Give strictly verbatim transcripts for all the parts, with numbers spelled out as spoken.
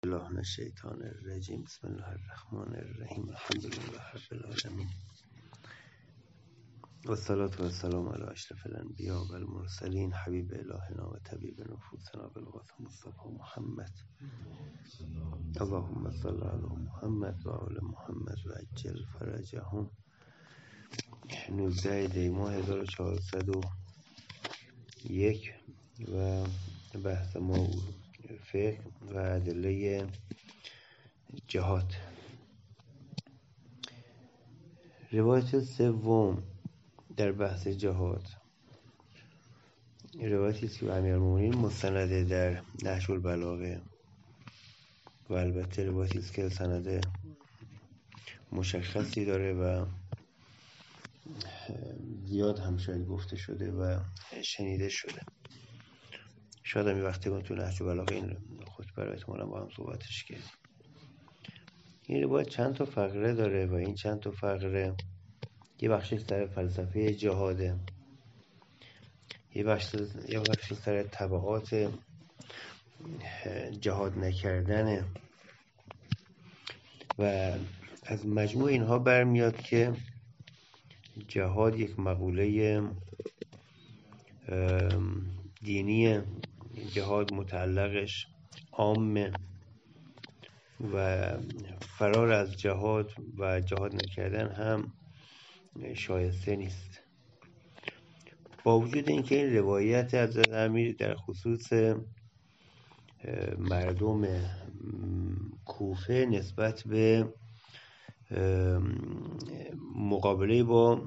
الله من الشیطان الرجیم. بسم الله الرحمن الرحیم. الحمد لله رب العالمین و الصلاة و السلام علی اشرف الانبیاء و المرسلین حبیب الهنا و طبیب نفوسنا بالقاسم مصطفی محمد. اللهم صل علی محمد و آل محمد و عجل فرجهم. نوزده دی ماه هزار و چهارصد و یک و بحث ما فقه و ادله جهاد. روایت سوم در بحث جهاد روایتی است که امیرالمومنین مستنده در نهج البلاغه و البته روایتی است که سند مشخصی داره و زیاد هم شاید گفته شده و شنیده شده. شاید هم یه وقتی من تو نهج البلاغه این خطبه رو احتمالاً با هم صحبتش کردیم. این روایت چند تا فقره داره و این چند تا فقره یه بخشی سر فلسفه جهاده، یه بخشی یه بخشی سر تبعات جهاد نکردنه و از مجموع اینها برمیاد که جهاد یک مقوله دینی، جهاد متعلقش عامه و فرار از جهاد و جهاد نکردن هم شایسته نیست. با وجود اینکه این روایت حضرت امیر در خصوص مردم کوفه نسبت به مقابله با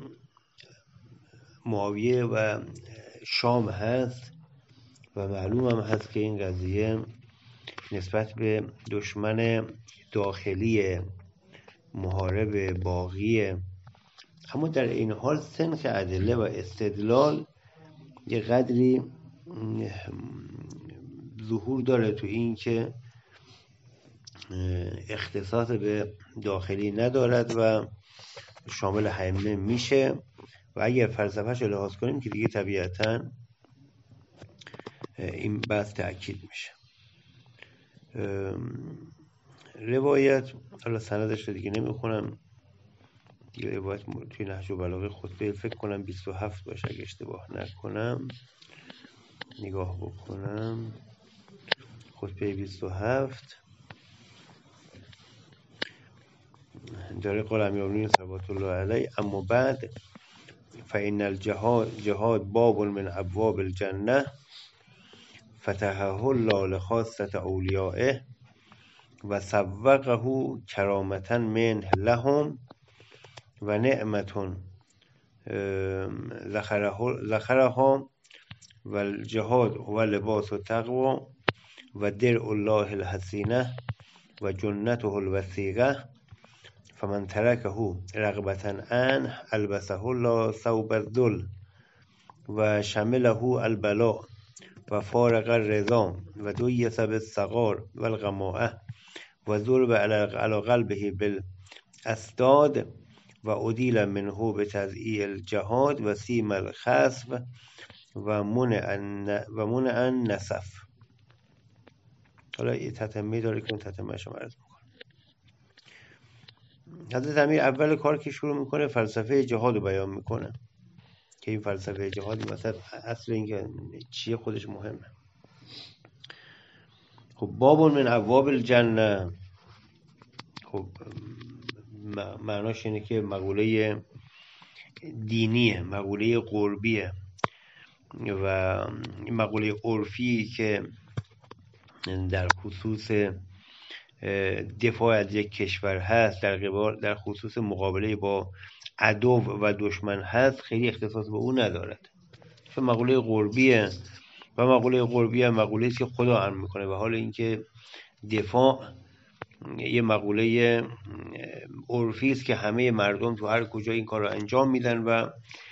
معاویه و شام هست و معلوم هم هست که این قضیه نسبت به دشمن داخلی محارب باغیه، اما در این حال سنخ ادله و استدلال یه قدری ظهور داره تو این که اختصاص به داخلی ندارد و شامل همه میشه و اگر فلسفهش رو لحاظ کنیم که دیگه طبیعتاً این بحث تأکید میشه. روایت، حالا سندش رو دیگه نمیخونم، دیگه روایت توی نهج البلاغه خطبه فکر کنم بیست و هفت باشه اگه اشتباه نکنم، نگاه بکنم خطبه بیست و هفت داره قول امیرالمومنین صلوات الله علیه اما بعد فإن الجهاد جهاد باب من ابواب الجنه فتحه الله لخاصة اولیائه و سوقه کرامة منه لهم و نعمة ذخرها و الجهاد و لباس و تقوی و درع الله الحسینه و جنته الوثیقه فمن ترکه رغبة عنه البسه الله ثوب الذل و شمله البلاء و فارق الرضا و دویس بالصغار و الغماء و ضرب علی قلبه بالاسداد و ادیل منه بتضییع الجهاد و سیم الخسف و منع و منع النسف. حالا یه تتمه داره که اون تتمه شما عرض میکنم. حضرت امیر اول کار که شروع میکنه فلسفه جهاد رو بیان میکنه که این فلسفه جهاد مثلا اصل این که چیه خودش مهمه. خب باب من ابواب الجنه، خب معناش اینه که مقوله دینیه، مقوله قربیه و مقوله عرفی که در خصوص دفاع از یک کشور هست، در قبال در خصوص مقابله با عدو و دشمن هست، خیلی اختصاص به اون ندارد. چون مقوله قربیه و مقوله قربیه مقوله است که خدا امر میکنه و حال اینکه دفاع یه مقوله عرفی است که همه مردم تو هر کجا این کار رو انجام میدن و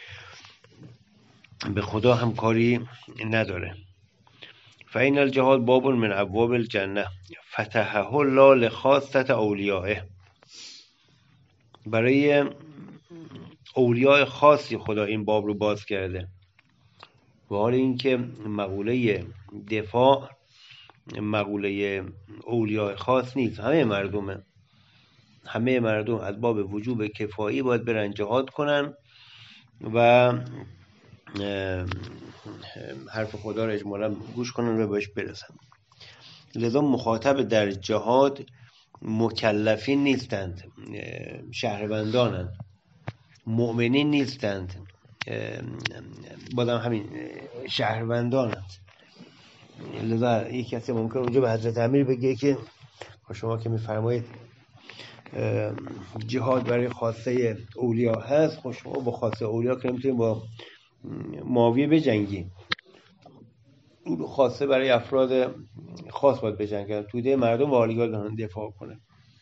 به خدا هم کاری نداره. فإن الجهاد باب من ابواب الجنه فتحه الله لخاصة اولیائه، برای اولیاء خاصی خدا این باب رو باز کرده و حال اینکه مقوله دفاع مقوله اولیاء خاص نیست، همه مردمه. همه مردم از باب وجوب کفایی باید برن جهاد کنن و حرف خدا رو اجمالا گوش کنن و بهش برسن. لذا مخاطب در جهاد مکلفین نیستند، شهروندانند، مؤمنین نیستند، بازم همین شهروندانند. لذا یک کسی ممکن اونجا به حضرت امیر بگه که شما که میفرمایید جهاد برای خاصه اولیا هست، خب شما با خاصه اولیا که نمیتونید با معاویه بجنگی، اون خاصه برای افراد خاص باید بجنگن، توده مردم و حالیگاه دفاع کنه.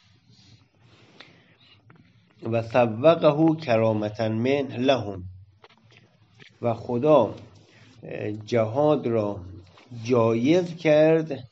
و سوقه کرامتا من لهم، و خدا جهاد را جایز کرد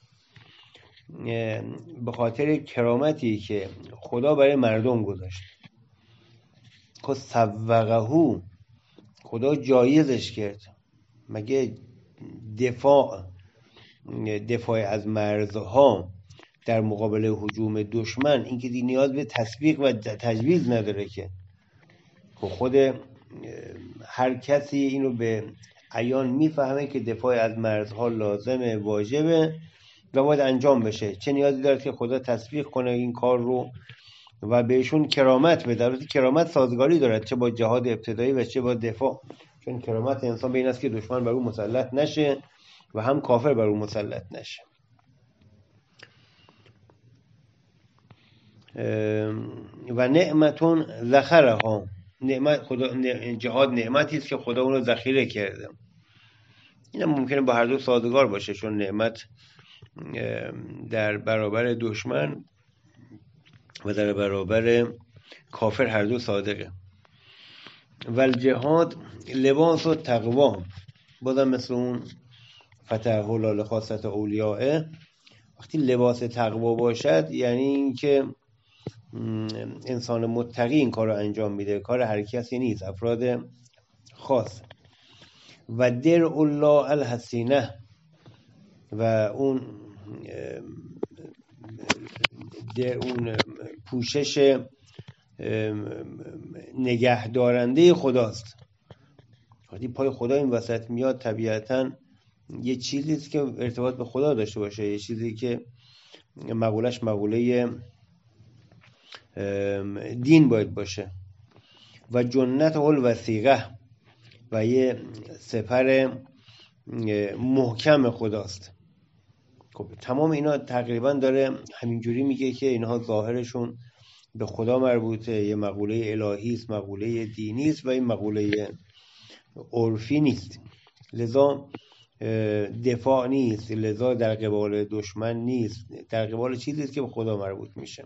به خاطر کرامتی که خدا برای مردم گذاشت. که سوقه، خدا جایزش کرد. مگه دفاع دفاع از مرزها در مقابل هجوم دشمن این که نیاز به تسویق و تجویز نداره که خود هر کسی اینو به عیان میفهمه که دفاع از مرزها لازمه، واجبه و باید انجام بشه. چه نیازی داره که خدا تسویق کنه این کار رو و بهشون کرامت بده؟ البته کرامت سازگاری دارد چه با جهاد ابتدایی و چه با دفاع، چون کرامت انسان به این است که دشمن بر او مسلط نشه و هم کافر بر او مسلط نشه. و نعمتون ذخرها، نعمت خدا، جهاد نعمتی است که خدا اون رو ذخیره کرده. این هم ممکنه با هر دو سازگار باشه، چون نعمت در برابر دشمن و در برابر کافر هر دو صادقه. و الجهاد لباس و تقوا، بازم مثل اون فتح هلال خاصت اولیاء، وقتی لباس تقوا باشد یعنی این که انسان متقی این کار رو انجام میده، کار هر کسی نیست، افراد خاص. و درع الله الحسینه، و اون در اون پوشش نگهدارنده خداست. وقتی پای خدا این وسط میاد طبیعتاً یه چیزیست که ارتباط به خدا داشته باشه، یه چیزی که مقولش مقوله دین باید باشه. و جنت الوثیقه، و یه سپر محکم خداست. خب تمام اینا تقریبا داره همینجوری میگه که اینها ظاهرشون به خدا مربوطه، یه مقوله الهی است، مقوله دینی است و این مقوله عرفی نیست. لذا دفاع نیست، لذا در قبال دشمن نیست، در قبال چیزی است که به خدا مربوط میشه.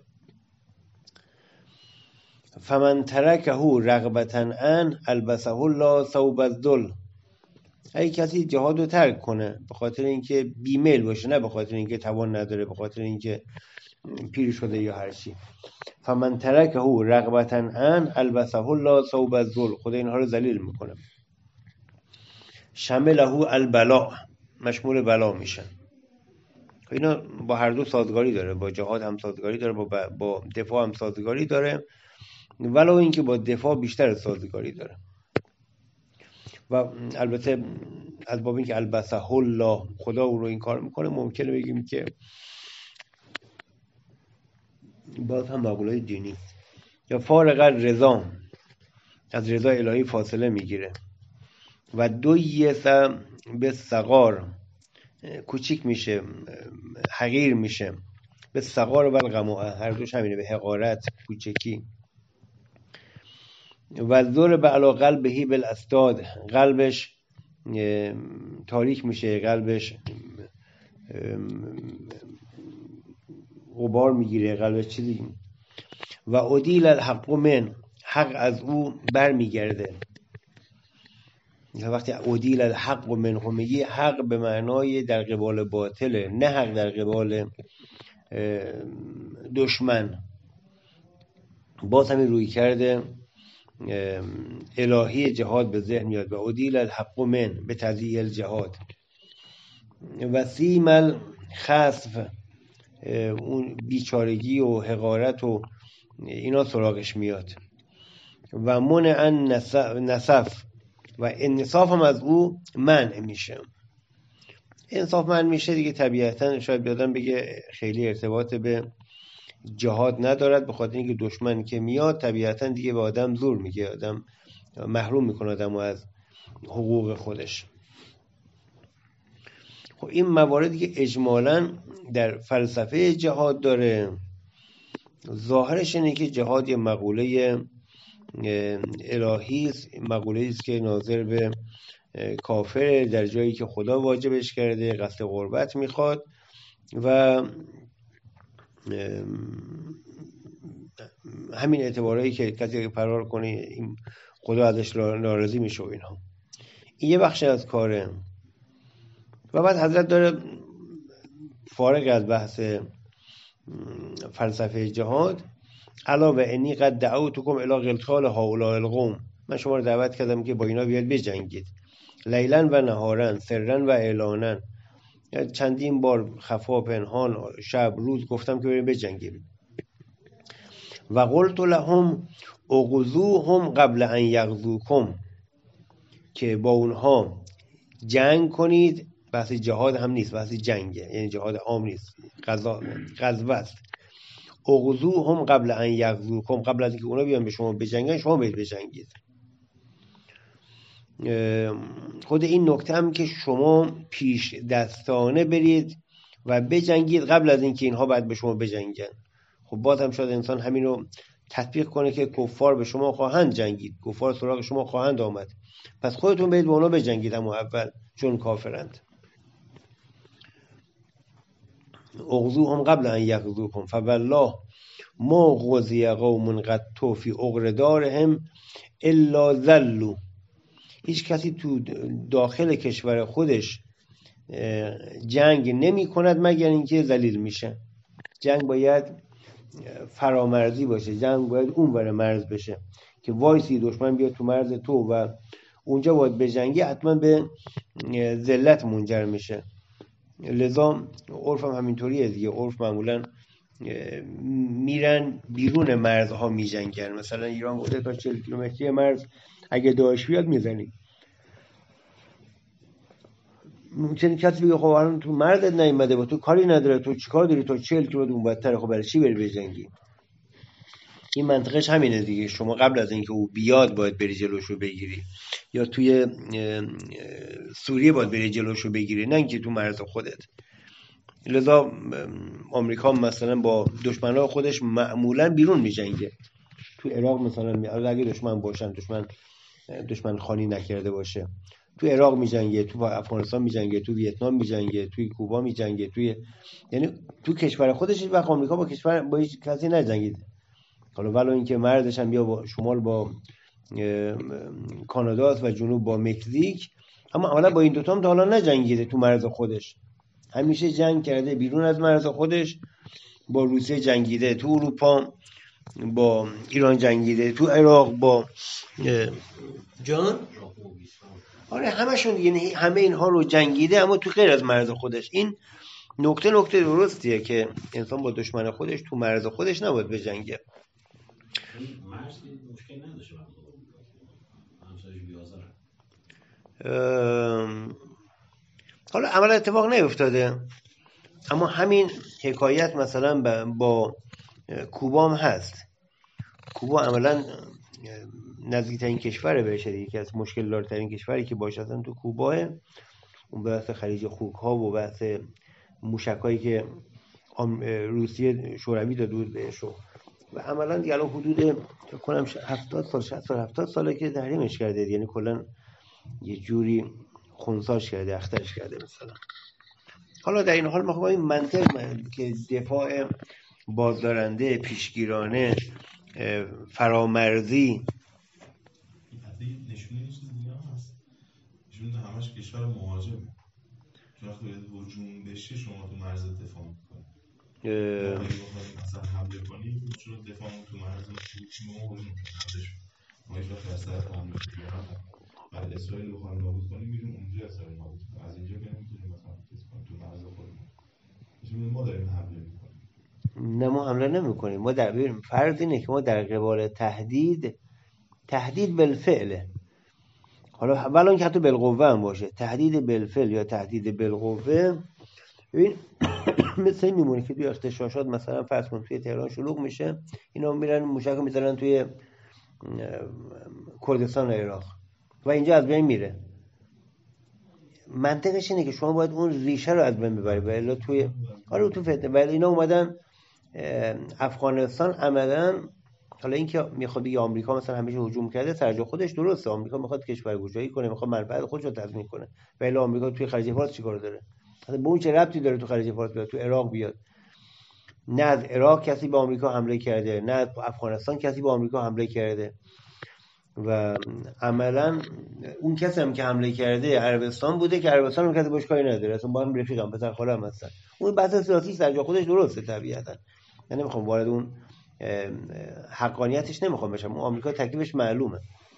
فمن ترکه رغبتا ان البسه الله ثوب الذل، اگه کسی جهاد رو ترک کنه به خاطر اینکه بیمیل باشه، نه به خاطر اینکه توان نداره، به خاطر اینکه پیر شده یا هر چی، فمن ترکه رغبتا ان البسه الله ثوب الذل، خدا اینها رو ذلیل میکنه. شمله البلاء، مشمول بلا میشن. اینا با هر دو سازگاری داره، با جهاد هم سازگاری داره، با, با دفاع هم سازگاری داره، ولو اینکه با دفاع بیشتر سازگاری داره. و البته از باب اینکه البسه الله، خدا او رو این کار میکنه، ممکنه بگیم که باز هم مقولای دینی. یا فارغ الرضا، از رضا الهی فاصله میگیره. و دویس به صغار، کوچیک میشه، حقیر میشه. به صغار و الغموء، هر دوش همینه، به حقارت، کوچکی. و ذر به علی قلبه بالاسداد، قلبش تاریک میشه، قلبش غبار میگیره، قلبش چیزی. و ادیل الحق من، حق از او بر میگرده. وقتی ادیل الحق من میگه، حق به معنای در قبال باطله، نه حق در قبال دشمن. باز همین روی کرده الهی جهاد به ذهن میاد. و ادیل الحق من به تضییع الجهاد. و سیم خسف، اون بیچارگی و حقارت و اینا سراغش میاد. و منع نصف و انصاف هم از او منع میشه. انصاف منع میشه دیگه طبیعتا شاید بیادم بگه خیلی ارتباط به جهاد ندارد، به خاطر اینکه دشمن که میاد طبیعتا دیگه به آدم زور میگه، آدم محروم میکنه آدمو از حقوق خودش. خب این مواردی که اجمالاً در فلسفه جهاد داره، ظاهرش اینه که جهاد یه مقوله الهی است، مقوله است که ناظر به کافر در جایی که خدا واجبش کرده، قصد قربت میخواد و همین اعتبارهایی که کسی فرار کنه این خدا ازش ناراضی میشه و اینها. این یه بخش از کاره. و بعد حضرت داره فارغ از بحث فلسفه جهاد، علاوه انی قد دعوتکم الی قتال هؤلاء القوم، من شما رو دعوت کردم که با اینا بیاد بجنگید، لیلا و نهارا، سرا و اعلانا، چندین بار خفا پنهان شب روز گفتم که بریم بجنگیم. و قلت لهم اغزوهم قبل ان یغزوکم، که با اونها جنگ کنید. بحث جهاد هم نیست، بحث جنگه، یعنی جهاد عام نیست، غزوه است. اغزوهم قبل ان یغزوکم، قبل از اینکه اونا بیان به شما بجنگن شما باید بجنگید. خود این نکته هم که شما پیش دستانه برید و بجنگید قبل از اینکه اینها بعد به شما بجنگن. خب باز هم شاید انسان همین رو تطبیق کنه که کفار به شما خواهند جنگید، کفار سراغ شما خواهند آمد، پس خودتون برید با اونا بجنگید همون اول چون کافرند. اغزوهم قبل ان یغزوکم فوالله ما غزی قوم قد فی عقردارهم الا ذلوا، هیچ کسی تو داخل کشور خودش جنگ نمی کند مگر اینکه ذلیل میشه. جنگ باید فرامرزی باشه، جنگ باید اون ور مرز بشه که وایسی دشمن بیاد تو مرز تو و اونجا باید بجنگی، حتما به ذلت منجر میشه. لذا عرف هم همینطوریه دیگه، عرف معمولا میرن بیرون مرزها میجنگن. مثلا ایران گفته تا چهل کیلومتری مرز اگه داعش بیاد میزنیم. ممکنه کسی بگه خب الان تو مرزت نیومده با تو کاری نداره، تو چیکار داری تا چهل کیلومتر اون بدتره، خب برای چی بری بجنگی؟ این منطقش همینه دیگه، شما قبل از اینکه او بیاد باید بری جلوشو بگیری، یا توی سوریه باید بری جلوشو بگیری، نه اینکه تو مرز خودت. لذا آمریکا مثلا با دشمنان خودش معمولا بیرون میجنگه. تو عراق مثلا اگه دشمن باشن، دشمن دشمن خانی نکرده باشه، تو عراق میجنگه، تو افغانستان میجنگه، تو ویتنام میجنگه، توی کوبا میجنگه، توی یعنی تو کشور خودش. وقت آمریکا با کشور با هیچ کسی نجنگید، حالا ولو اینکه مرزش هم بیا با شمال با کانادا و جنوب با مکزیک، اما اولا با این دوتا هم تا حالا نجنگیده تو مرز خودش. همیشه جنگ کرده بیرون از مرز خودش، با روسیه جنگیده، تو اروپا با ایران جنگیده، تو عراق با جان آره همشون، یعنی همه اینها رو جنگیده اما تو غیر از مرز خودش. این نکته نکته درستیه که انسان با دشمن خودش تو مرز خودش نباید بجنگه. مرز مشکل نداشته همسایش بیازاره. حالا عمل اتفاق نیفتاده، اما همین حکایت مثلا با کوبا هم هست. کوبا عملا نزدیکترین کشور بهش، یکی از مشکل دارترین کشوری که باشه اصلا تو کوباه. اون بحث خلیج خوک ها و بحث موشکایی که روسیه شوروی داده بود بهش، و عملا دیگه الان حدود فکر کنم هفتاد سال شصت سال هفتاد ساله که تحریمش کرده، یعنی کلا یه جوری خنثاش کرده، اخترش کرده مثلا. حالا در این حال ما خب این منطق که دفاع بازدارنده، پیشگیرانه، فرامرزی نشونه نیست دیگه هست، نشونه همش کشور مهاجمه. وقتی هجوم بشه شما تو مرز دفاع میکنید. مثلا حمله کنید چون دفاع تو مرز شما هجوم کنید. ما هیچ وقت از طرف حمله کنیم بعد اسرائیل رو خواهیم نابود کنیم میریم اونجا اسرائیل نابود کنیم. از اینجا که نمیتونیم مثلا تو مرز خودمون. ما داریم حمله میکنیم. نه ما حمله نمیکنیم. ما در ببین فرض اینه که ما در قبال تهدید تهدید بالفعله، حالا ولو که حتی بالقوه هم باشه، تهدید بالفعل یا تهدید بالقوه، ببین مثل این میمونه که توی اغتشاشات مثلا فرض کن توی تهران شلوغ میشه، اینا میرن موشک میذارن توی کردستان و عراق و اینجا از بین میره. منطقش اینه که شما باید اون ریشه رو از بین ببری، ولی توی آره تو فتنه. ولی اینا اومدن افغانستان عملاً، حالا اینکه میخواد بگه آمریکا مثلا همیشه هجوم کرده سر خودش درسته، آمریکا میخواد کشورگشایی کنه، میخواد منفعت خودش رو تضمین کنه، ولی آمریکا توی خلیج فارس چیکار داره؟ اصلا به اون چه ربطی داره تو خلیج فارس بیاد، تو عراق بیاد؟ نه از عراق کسی به آمریکا حمله کرده، نه از افغانستان کسی به آمریکا حمله کرده و عملاً اون کسی هم که حمله کرده عربستان بوده که عربستان هم کسی باش کاری نداره، اصلا با هم رفیقم، پسر خاله هم هستن. اون بحث سیاسی سر جای خودش درسته طبیعتاً، من نمیخوام وارد اون حقانیتش نمیخوام بشم. اون آمریکا تکلیفش معلومه،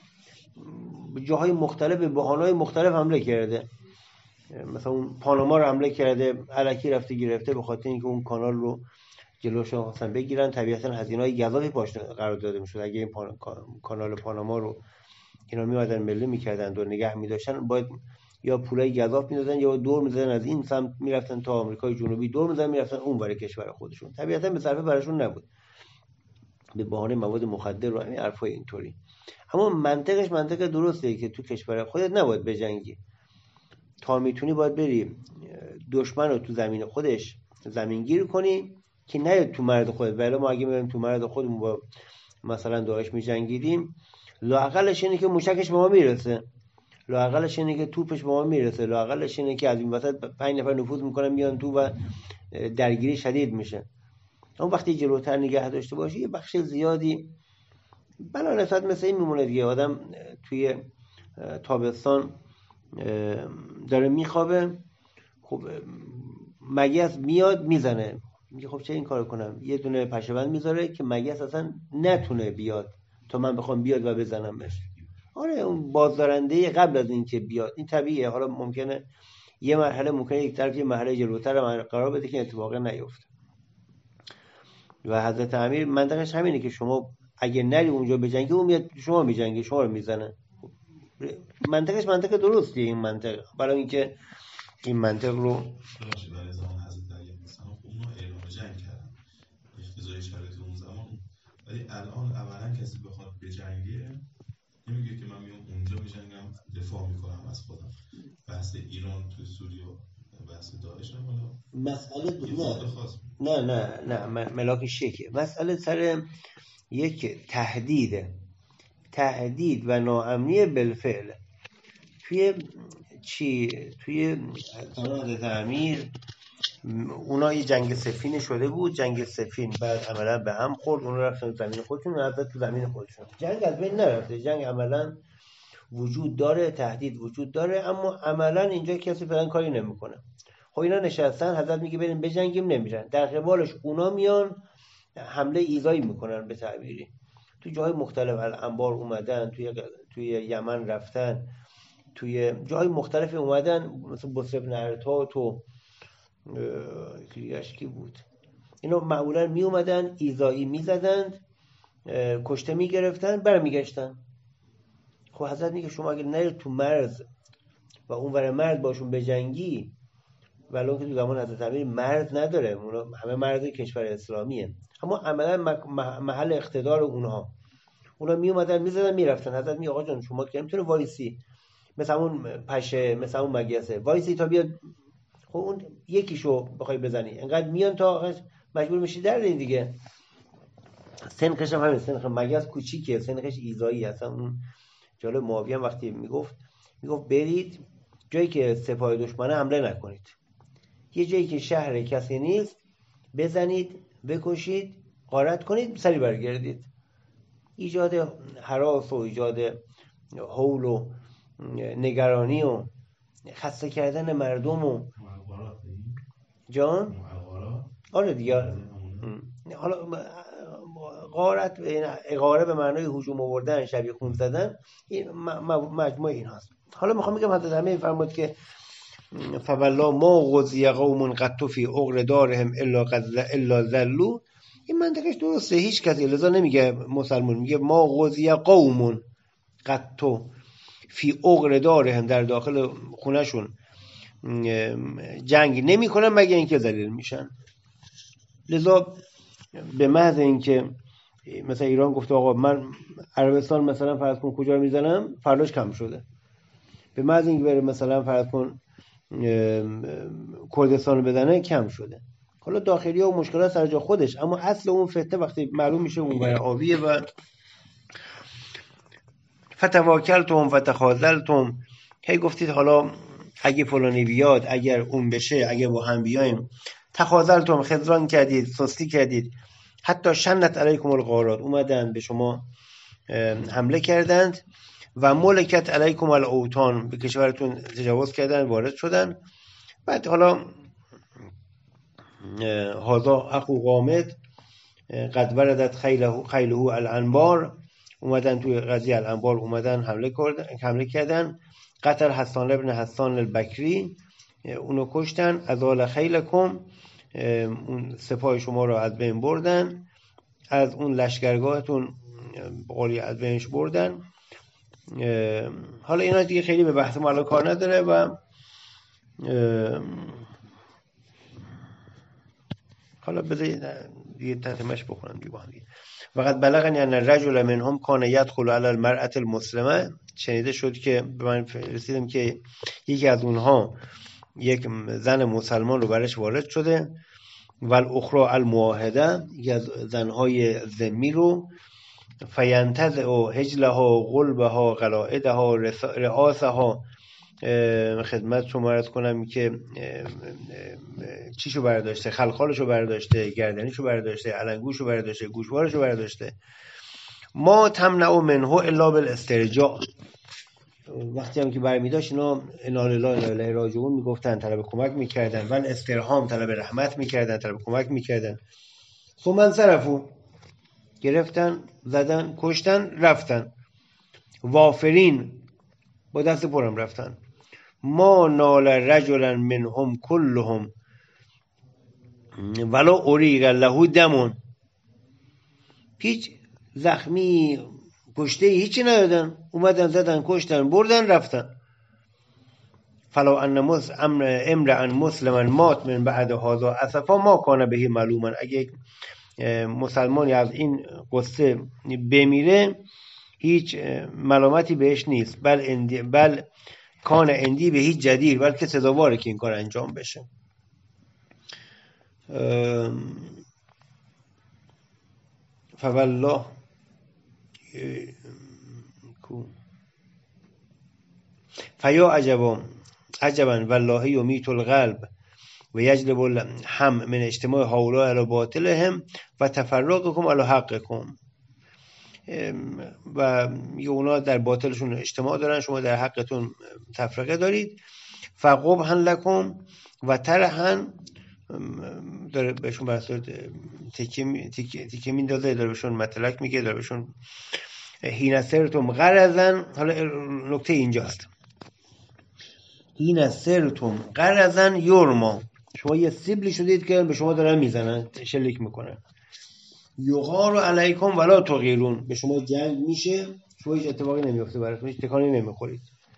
به جاهای مختلف به بهانه‌های مختلف حمله کرده، مثلا اون پاناما رو حمله کرده، الکی رفته گرفته به خاطر اینکه اون کانال رو جلوش خواستن بگیرن. طبیعتاً هزینه‌های گزافی پاش قرار داده میشد. اگه این پان... کانال پاناما رو اینا میادن ملی میکردن و نگه می‌داشتن، باید یا پولای گزاف میدادن یا دور می‌زدن از این سمت میرفتن تا آمریکای جنوبی، دور می‌زدن میرفتن اون ور کشور خودشون. طبیعتاً به صرفه براشون نبود، به بهانه مواد مخدر و این حرفای اینطوری. اما منطقش منطق درسته که تو کشور خودت نباید بجنگی، تا میتونی باید بری دشمن رو تو زمین خودش زمینگیر کنی که نیاد تو مرز خودت. ولی ما اگه بریم تو مرز خودمون با مثلا داعش میجنگیدیم، لااقلش اینه که موشکش به ما میرسه، لااقلش اینه که توپش به ما میرسه، لااقلش اینه که از این وسط پنج نفر نفوذ میکنن میان تو و درگیری شدید میشه. اون وقتی جلوتر نگه داشته باشی یه بخش زیادی بلا نسبت مثل این میمونه دیگه. آدم توی تابستان داره میخوابه، خب مگس میاد میزنه، میگه خب چه این کارو کنم، یه دونه پشه‌بند میذاره که مگس اصلا نتونه بیاد تا من بخوام بیاد و بزنمش. آره اون بازدارنده قبل از اینکه بیاد، این طبیعیه. حالا ممکنه یه مرحله ممکنه یک طرف یه مرحله جلوتر قرار بده که اتفاقی نیفته. و حضرت امیر منطقش همینه که شما اگه نری اونجا بجنگی اون میاد شما میجنگه، شما رو میزنه. منطقش منطق درستیه این منطق، برای اینکه این منطق رو باشه برای زمان حضرت علی مثلا اونا اعلام جنگ کردن اقتضای شرایط اون زمان، ولی الان اولا کسی بخواد بجنگه نمیگه که من میام اونجا میجنگم دفاع میکنم از خودم. بحث ایران تو سوریه و بحث داعش هم حالا مسئله نه نه نه نه ملاک شیکه. مسئله سر یک تهدید تهدید و ناامنی بالفعل. توی چی توی حضرت امیر اونا یه جنگ سفین شده بود، جنگ سفین بعد عملا به هم خورد، اونا رفتن زمین خودشون و حضرت تو زمین خودشون. جنگ از بین نرفته، جنگ عملا وجود داره، تهدید وجود داره، اما عملا اینجا کسی فعلا کاری نمیکنه. خب اینا نشستن، حضرت میگه بریم بجنگیم، نمیرن. در قبالش اونا میان حمله ایذایی میکنن به تعبیری. تو جاهای مختلف الانبار اومدن، توی توی یمن رفتن، توی جاهای مختلف اومدن، مثلا بصره بن عرطات و کی بود، اینا معمولا می اومدن ایذایی میزدند، کشته میگرفتن، برمیگشتن. خب حضرت میگه شما اگر نرید تو مرز و اون ور مرز باشون بجنگی، ولو که تو زمان حضرت امیر مرز نداره، اونا همه مرز کشور اسلامیه، اما عملا محل اقتدار اونها، اونا می اومدن میزدن میرفتن. حضرت میگه آقا جان شما که نمیتونه وایسی مثلا اون پشه مثلا اون مگسه وایسی تا بیاد، خب اون یکیشو بخوای بزنی انقدر میان تا مجبور میشی در این دیگه. سنخش هم همین، سنخ مگس کوچیکه، سنخش ایزایی. اصلا اون جالب معاویه وقتی میگفت میگفت برید جایی که سپاه دشمنه حمله نکنید، یه جایی که شهر کسی نیست بزنید، بکشید، غارت کنید، سری برگردید. ایجاد هراس و ایجاد هول و نگرانی و خسته کردن مردم و جان آره دیگه. حالا غارت اغاره به معنای هجوم آوردن، شبیه خون زدن، این مجموعه این هست. حالا میخوام بگم حضرت امیر فرمود که فوالله ما غزی قوم قط فی عقر دارهم الا الا ذلوا. این منطقش درسته، هیچ کسی لذا نمیگه مسلمان، میگه ما غزی قوم قط فی عقر دارهم، در داخل خونهشون جنگ نمی کنن مگه اینکه ذلیل میشن. لذا به محض اینکه مثلا ایران گفته آقا من عربستان مثلا فرض کن کجا میزنم، فرداش کم شده. به محض اینکه بره مثلا فرض کن کردستان رو بزنه، کم شده. حالا داخلی ها و مشکلات سر جا خودش، اما اصل اون فتنه وقتی معلوم میشه اون برای آبیه. و فتواکلتم فتخاذلتم، هی گفتید حالا اگه فلانی بیاد، اگر اون بشه، اگه با هم بیایم. تخاذلتم، خذلان کردید، سستی کردید. حتی شنت علیکم الغارات، اومدن به شما حمله کردند. و ملکت علیکم الاوطان، به کشورتون تجاوز کردن، وارد شدن. بعد حالا هذا اخو قامت قد وردت خیله خیله الانبار، اومدن توی قضیه الانبار اومدن حمله کردن حمله کردن. قتل حسان ابن حسان البکری، اونو کشتن. ازال خیلکم، اون سپاه شما رو از بین بردن، از اون لشکرگاهتون قولی از بینش بردن. حالا اینا دیگه خیلی به بحث ما الان کار نداره. و حالا بذارید دیگه تتمش بخونم دیگه با هم دیگه. وقت بلغنی ان الرجل منهم کان یدخل علی المرأة المسلمه، شنیده شد که به من رسیدم که یکی از اونها یک زن مسلمان رو برش وارد شده. والاخرى المعاهده، یکی از زنهای ذمی رو. فینتزع هجلها قلبها قلائدها رئاسها، خدمت شما عرض کنم که چیشو برداشته، خلخالشو برداشته، گردنیشو برداشته، علنگوشو برداشته، گوشوارشو برداشته. ما تمنع منه الا بالاسترجاع، وقتی هم که برمی داشت اینا انا لله و انا الیه راجعون میگفتن، طلب کمک میکردن. ول استرهام، طلب رحمت میکردن، طلب کمک میکردن. ثم انصرفوا، گرفتن، زدن، کشتن، رفتن. وافرین، با دست پرم رفتن. ما نال رجلا منهم كلهم ولا اریق له دمون، هیچ زخمی کشته هیچی ندادن، اومدن زدن کشتن بردن رفتن. فلو ان امرأ مسلما مات من بعد هذا اسفا ما کان به معلوما، اگه مسلمانی از این قصه بمیره هیچ ملامتی بهش نیست. بل اندی بل کان اندی به هیچ جدیر، بلکه سزاواره که این کار انجام بشه. فوالله فیا عجبا عجبا والله یمیت القلب و یجلب الهم من اجتماع هؤلاء علی باطلهم و تفرقکم علی حقکم. و اونا در باطلشون اجتماع دارن، شما در حقتون تفرقه دارید. فقبحا لکم و ترحن، داره بهشون بحث تیکه میندازه، داره بهشون مطلق میگه، داره بهشون حین سرتم غرضن. حالا نکته اینجاست، حین سرتم غرضن یرما، شما یه سیبلی شدید که به شما دارن میزنن، شلیک میکنن. یغار علیکم ولا تغیرون، به شما جنگ میشه، شما هیچ اتفاقی نمیفته براتون، هیچ تکانی نمیخورید.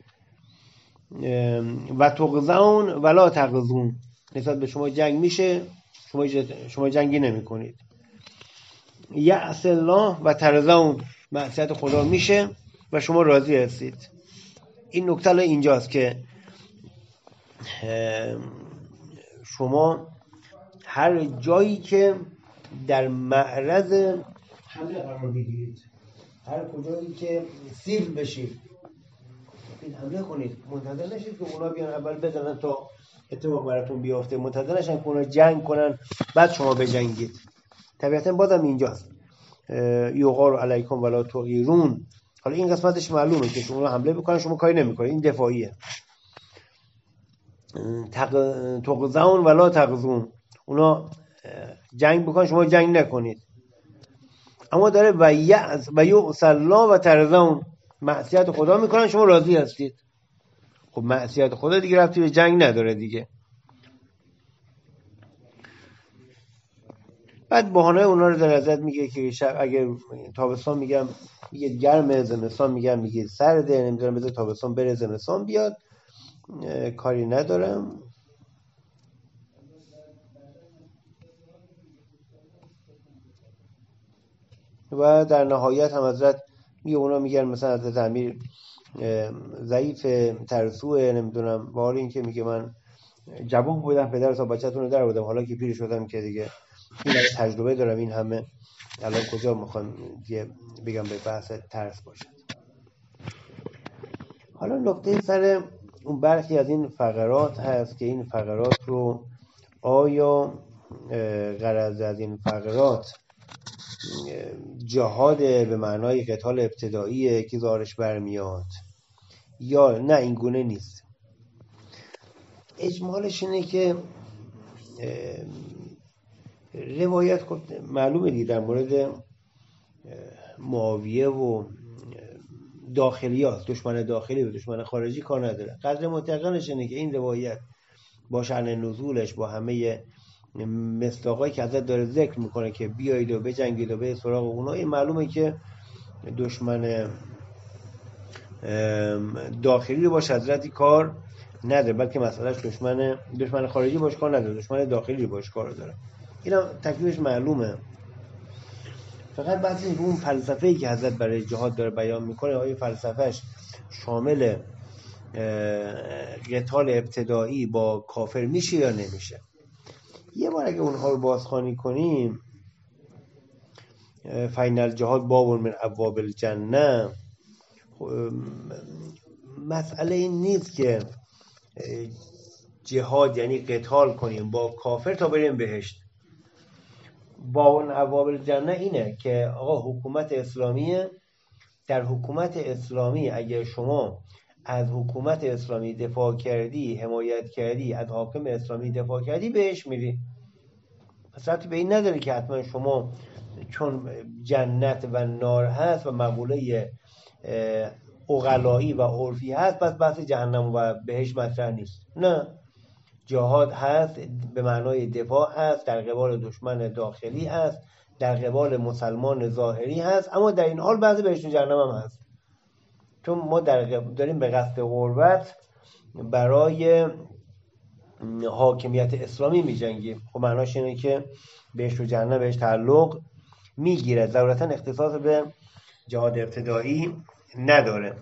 و تغزون ولا تغزون، نسبت به شما جنگ میشه، شما شما جنگی نمیکنید. یأس الله و ترضون، معصیت خدا میشه و شما راضی هستید. این نکته اینجاست که شما هر جایی که در معرض حمله قرار بگیرید، هر کجایی که سیل بشید، این حمله کنید. منتظر نشید که اونا بیان اول بزنن تا اتفاق براتون بیافته، منتظر نشید که اونا جنگ کنن بعد شما بجنگید. طبیعتا بازم اینجاست یغار علیکم ولا تغیرون. حالا این قسمتش معلومه که شما حمله بکنن شما کاری نمیکنید، این دفاعیه. تغزون ولا تغزون، اونا جنگ بکنن شما جنگ نکنید. اما داره و یعص و یعص الله و ترضون، معصیت خدا میکنن شما راضی هستید. خب معصیت خدا دیگه ربطی به جنگ نداره دیگه. بعد بهانه اونا رو در نظر میگه که شب اگر تابستان میگم میگه گرمه، زمستان میگم میگه سرده، نمیدونم بذار تابستان بره زمستان بیاد، کاری ندارم. و در نهایت هم حضرت میگه اونا میگن مثلا حضرت امیر ضعیف ترسوه، نمیدونم، با حال این که میگه من جوان بودم پدر تا بچه‌تون رو در آوردم، حالا که پیر شدم که دیگه این همه تجربه دارم، این همه الان کجا میخوام دیگه بگم به بحث ترس باشد. حالا نکته سر اون برخی از این فقرات هست که این فقرات رو آیا غرض از این فقرات جهاد به معنای قتال ابتداییه که ظاهرش برمیاد یا نه این گونه نیست. اجمالش اینه که روایت خب معلومه دیگه در مورد معاویه و داخلیات، دشمن داخلی و دشمن خارجی کار نداره. قدر متقنش اینه که این روایت با شأن نزولش با همه مصداقایی که حضرت داره ذکر میکنه که بیایید و بجنگید و به سراغ اونها، این معلومه که دشمن داخلی رو باش حضرتی کار نداره، بلکه مسئلهش دشمن دشمن خارجی باش کار نداره، دشمن داخلی رو باش کار داره. اینا تکلیفش معلومه. فقط بحث این اون فلسفه‌ای که حضرت برای جهاد داره بیان میکنه، آیا فلسفهش شامل قتال ابتدایی با کافر میشه یا نمیشه. یه بار اگه اونها رو بازخوانی کنیم، فینال جهاد باب من ابواب الجنه، مسئله این نیست که جهاد یعنی قتال کنیم با کافر تا بریم بهشت. با اون ابواب الجنه اینه که آقا حکومت اسلامیه، در حکومت اسلامی اگر شما از حکومت اسلامی دفاع کردی، حمایت کردی، از حاکم اسلامی دفاع کردی، بهش میری. پس ربطی به این نداره که حتما شما چون جنت و نار هست و مقوله عقلایی و عرفی هست پس بحث جهنم و بهشت مطرح نیست. نه، جهاد هست به معنای دفاع هست، در قبال دشمن داخلی هست، در قبال مسلمان ظاهری هست، اما در این حال بعضی بهشت و جهنم هم هست، چون ما در داریم به قصد غربت برای حاکمیت اسلامی می جنگیم. خب معناش اینه که بهشت و جهنم بهش تعلق میگیره، ضرورتا اختصاص به جهاد ابتدایی نداره.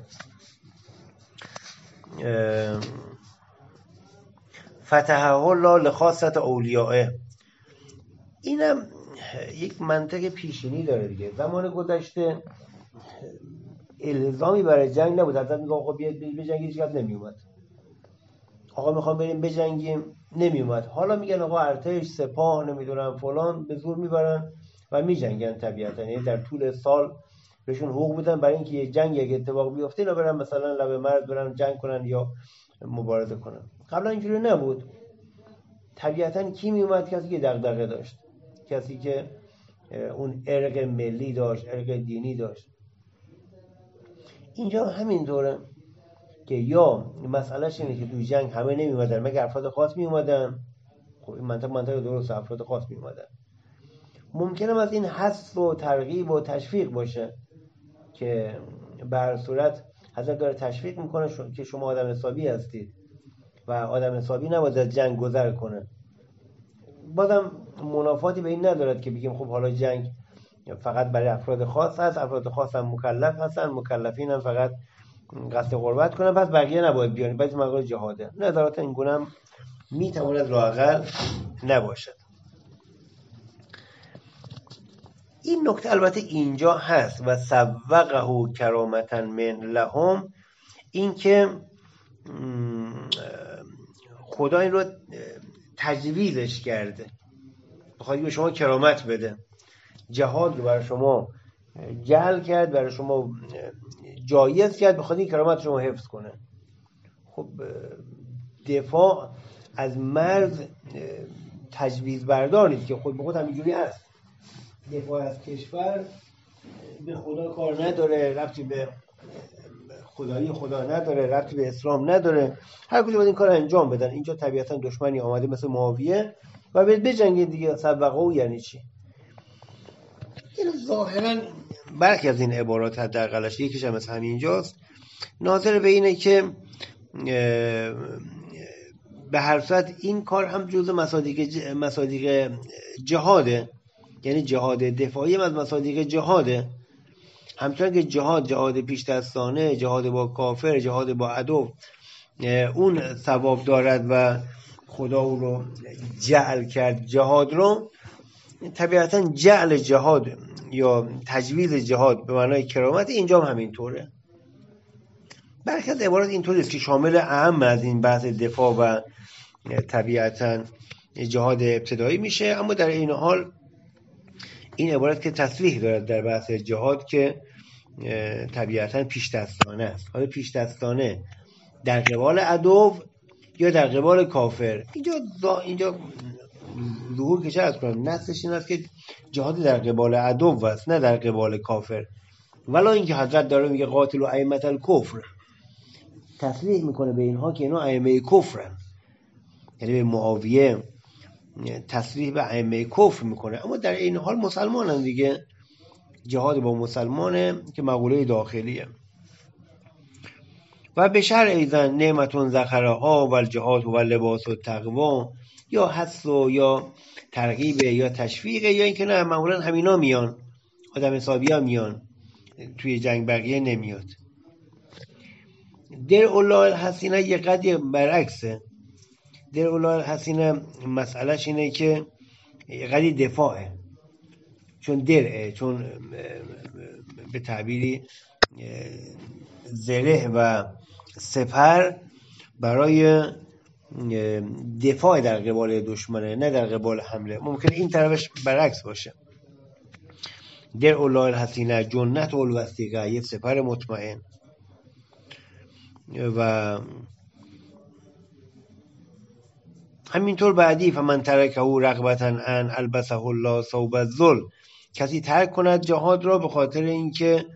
فتحه الله لخاصت اولیاء، اینم یک منطق پیشینی داره دیگه. زمان گذشته الزامی برای جنگ نبود، حضرت میگه آقا بیاید بجنگید، هیچ کس نمی اومد. آقا میخوام بریم بجنگیم، نمی اومد. حالا میگن آقا ارتش، سپاه، نمیدونم فلان، به زور میبرن و میجنگن. طبیعتا یعنی در طول سال بهشون حقوق بدن برای اینکه یه جنگ یک اتفاق بیفته اینا برن مثلا لب مرز برن جنگ کنن یا مبارزه کنن. قبلا اینجوری نبود. طبیعتا کی می اومد؟ کسی که دغدغه داشت، کسی که اون ارق ملی داشت، ارق دینی داشت. اینجا همین دوره که یا مسئلهش اینه که تو جنگ همه نمی اومدن مگر افراد خاص می اومدن. خب این منطق منطق درست، افراد خاص می اومدن. ممکنه از این حث و ترغیب و تشویق باشه که به هر صورت حضرت داره تشویق میکنه که شما آدم حسابی هستید و آدم حسابی نباید از جنگ گذر کنه. بازم منافاتی به این ندارد که بگیم خب حالا جنگ فقط برای افراد خاص هست، افراد خاص هم مکلف هستن، مکلفین هم فقط قصد قربت کنن، پس بقیه نباید بیان، باید مقال جهاده. نظارت این گونه هم میتواند راحل نباشد. این نکته البته اینجا هست و سبقه کرامتا من لهم، این که خدا این رو تجویزش کرده، بخواد به شما کرامت بده، جهاد رو برای شما جعل کرد، برای شما جایز کرد، بخواد این کرامت شما حفظ کنه. خب دفاع از مرز تجویز بردار نیست که خود به خود همینجوری هست. دفاع از کشور به خدا کار نداره، ربطی به خدایی خدا نداره، ربطی به اسلام نداره، هر کدوم باید این کار انجام بدن. اینجا طبیعتا دشمنی آمده مثل معاویه و به بجنگید دیگه. سبقه او یعنی چی؟ این ظاهرا برخی از این عبارات حداقلش یکیش هم از همینجاست، ناظر به اینه که به هر صورت این کار هم جزء مصادیق مصادیق جهاده، یعنی جهاد دفاعی هم از مصادیق جهاده. همچنان که جهاد جهاد پیش دستانه، جهاد با کافر، جهاد با عدو اون ثواب دارد و خدا او رو جعل کرد جهاد رو، طبیعتا جعل جهاد یا تجویز جهاد به معنای کرامت اینجا هم همینطوره. برخی از عبارات اینطوری است که شامل اهم از این بحث دفاع و طبیعتا جهاد ابتدایی میشه، اما در این حال این عبارت که تصریح دارد در بحث جهاد که طبیعتا پیش دستانه است. حالا پیش دستانه در قبال عدو یا در قبال کافر، اینجا اینجا ظهور که چه از کنم نصش این است که جهاد در قبال عدو است نه در قبال کافر. ولی اینکه حضرت داره میگه قاتل و ائمه الکفر، تصریح میکنه به اینها که اینا ائمه کفرن، یعنی به معاویه تصریح به ائمه کفر میکنه، اما در این حال مسلمانن دیگه. جهاد با مسلمانه که مقوله داخلیه. و به شرع ایزن نعمتون ذخرها و الجهاد و لباس و تقوا، یا حث و یا ترغیب یا تشویق، یا اینکه نه معمولا همینا میان، آدم حسابی ها میان، توی جنگ بقیه نمیاد. در الله الحسینه یه قدی برعکسه. در الله الحسینه مسئلهش اینه که یه قدی دفاعه، چون درعه، چون به تعبیری زره و سپر برای دفاع در قبال دشمنه نه در قبال حمله. ممکنه این طرفش برعکس باشه. در الله الحسینه جنت الوثیقه، یه سپر مطمئن. و همینطور بعدی فمن ترکه رغبتا ان البسه الله ثوب الذل، کسی ترک کند جهاد را به خاطر اینکه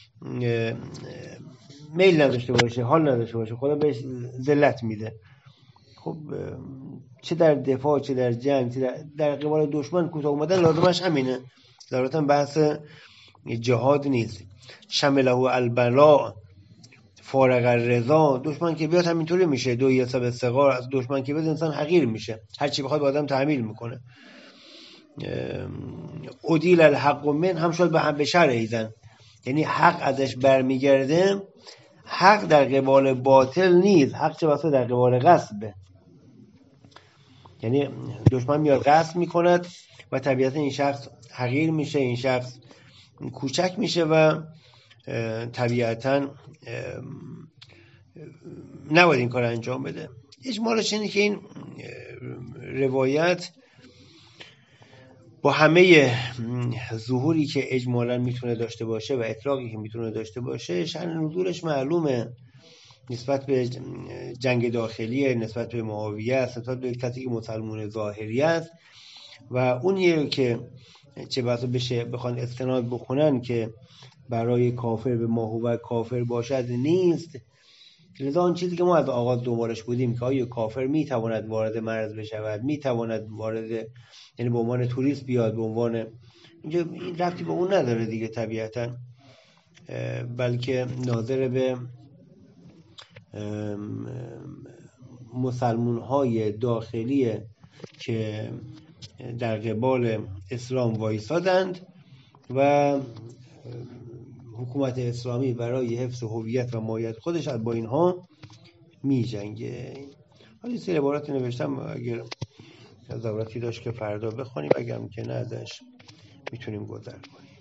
میل نداشته باشه، حال نداشته باشه، خدا بهش ذلت میده. خب چه در دفاع چه در جنگ چه در, در قبال دشمن کوتاه اومدن لازمش همینه، ضرورتا بحث جهاد نیست. شمله البلاء فارغ الرضا، دشمن که بیاد همینطوری میشه. دو یسب صغار، از دشمن که بیاد انسان حقیر میشه، هر چی بخواد با آدم تحمیل میکنه. ادیل الحق من هم شد به هم به شرع ایزن، یعنی حق ازش برمیگرده. حق در قبال باطل نیست، حق چه بسا در قبال غصبه. یعنی دشمن میاد غصب میکند و طبیعتا این شخص حقیر میشه، این شخص کوچک میشه و طبیعتا نباید این کار انجام بده. اجمالش اینه که این روایت با همه ظهوری که اجمالا میتونه داشته باشه و اطلاقی که میتونه داشته باشه، شأن نزولش معلومه. نسبت به جنگ داخلی، نسبت به معاویه است، نسبت به کسی که مسلمان ظاهری است و اونیه که چه بسا بشه بخوان استناد بکنن که برای کافر به ما هو کافر باشد نیست. لذا اون چیزی که ما از آغاز دنبالش بودیم که آیا کافر میتواند وارد مرز بشود، میتواند وارد، یعنی به عنوان توریست بیاد، به عنوان، اینجا این ربطی به اون نداره دیگه طبیعتا، بلکه ناظر به مسلمان های داخلی که در قبال اسلام وایسادند و حکومت اسلامی برای حفظ هویت و مایت خودش با اینها می جنگه. حالا سری عبارات نوشتم، اگر از عبارتی داشت که فردا بخونیم، اگر هم که نداشت میتونیم گذر کنیم،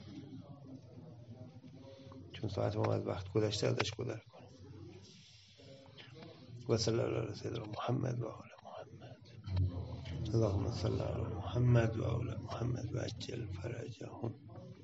چون ساعت ما از وقت گذشته ازش گذر کنیم. و صلی الله علی سیدنا محمد و آل محمد. اللهم صل علی محمد و آل محمد و عجل فرجهم.